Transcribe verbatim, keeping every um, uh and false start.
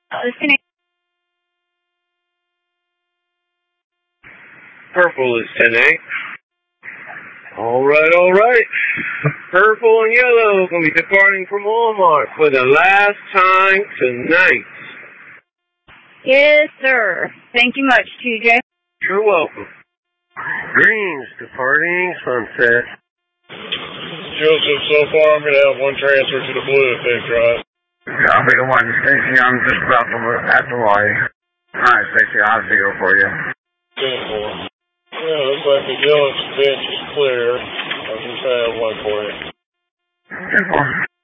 Listening. Purple is ten eight. Alright, alright. Purple and yellow are going to be departing from Walmart for the last time tonight. Yes, sir. Thank you much, T J. You're welcome. Green's departing Sunset. Joseph, so far I'm going to have one transfer to the blue if they drive. I'll be the one, Stacy. I'm just about to at the Y. Alright, Stacy, I'll have to go for you. ten four. Yeah, looks like the yellow bench is clear. I can try one for you. ten four.